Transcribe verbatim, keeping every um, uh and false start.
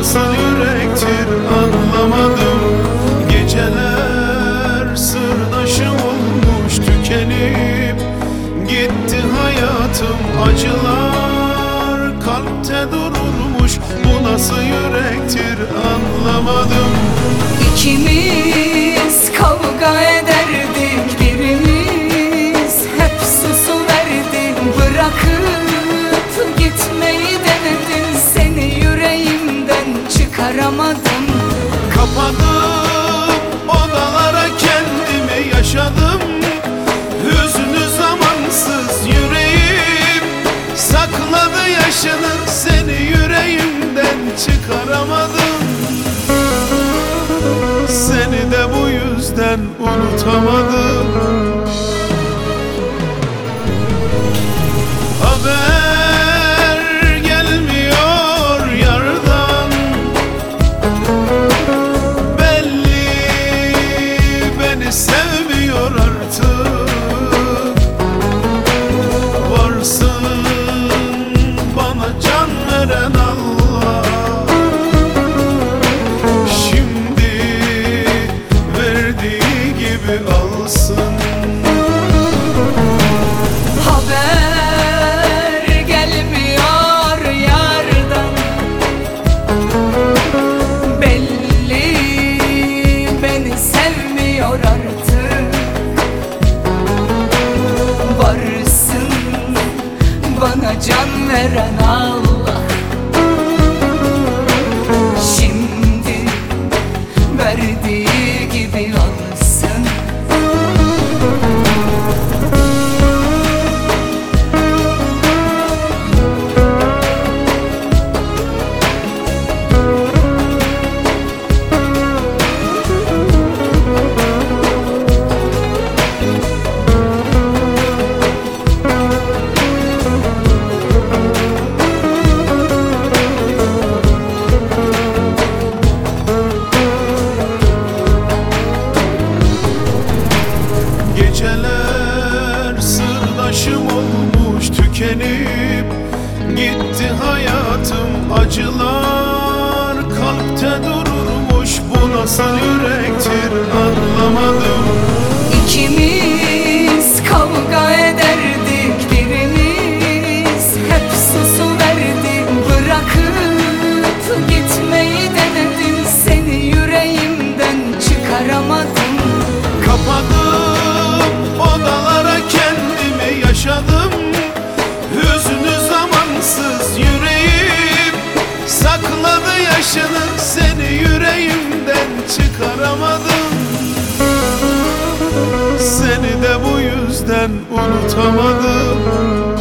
nasıl yürektir anlamadım. Geceler sırdaşım olmuş tükenip gitti hayatım. Acılar kalpte dururmuş, bu nasıl yürektir anlamadım. İkimiz kavga ederdik, birimiz hep susuverdi. Bırakıp gitmeyi denedin, seni yüreğimden çıkaramadım. Kapadım odalara kendimi yaşadım. Hüznü zamansız yüreğim sakladı yaşını, seni yüreğimden çıkaramadım. Seni de bu yüzden unutamadım. Haber gelmiyor yardan, belli beni sevmiyor artık. Varsın bana can veren Allah, şimdi verdiği gibi alsın. Haber gelmiyor yardan, belli beni sevmiyor artık. Varsın bana can veren Allah, şimdi verdiği gibi alsın. Geceler sırdaşım olmuş tükenip gitti hayatım. Acılar kalpte dururmuş, bu nasıl yürektir anlamadım. İkimiz kavga ederdik, birimiz hep susuverdi. Bırakıp gitmeyi denedim, seni yüreğimden çıkaramadım. Kapadım odalara kendimi yaşadım. Hüznü zamansız yüreğim sakladı yaşını, seni yüreğimden çıkaramadım. Seni de bu yüzden unutamadım.